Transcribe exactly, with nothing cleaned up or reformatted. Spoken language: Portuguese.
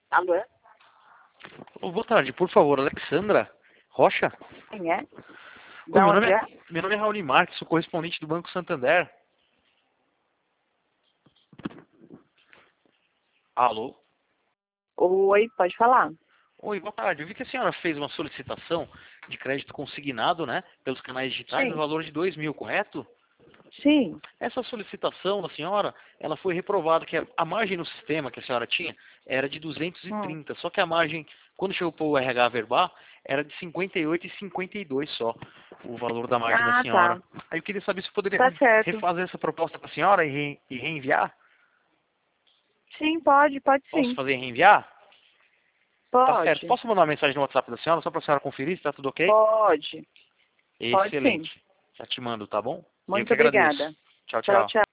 Alô? Ô, boa tarde, por favor, Alexandra Rocha? Quem é? Ô, Da meu, onde nome é? é, meu nome é Raoni Marques, sou correspondente do Banco Santander. Alô? Oi, pode falar. Oi, boa tarde. Eu vi que a senhora fez uma solicitação de crédito consignado, né, pelos canais digitais, no Sim, valor de dois mil, correto? sim. Essa solicitação da senhora, ela foi reprovada, que a a margem no sistema que a senhora tinha era de duzentos e Hum. trinta, só que a margem, quando chegou para o R H verbar, era de cinquenta e oito e cinquenta e dois só, o valor da margem da Ah, senhora. tá. Aí eu queria saber se eu poderia Tá certo. refazer essa proposta para a senhora e, re- e reenviar. Sim, pode, pode Posso sim. fazer e reenviar? Tá certo. Pode. Posso mandar uma mensagem no WhatsApp da senhora, só para a senhora conferir se tá tudo ok? Pode. Pode sim. Excelente. Já te mando, tá bom? Eu Muito que agradeço. obrigada. Tchau, Tchau, tchau. tchau.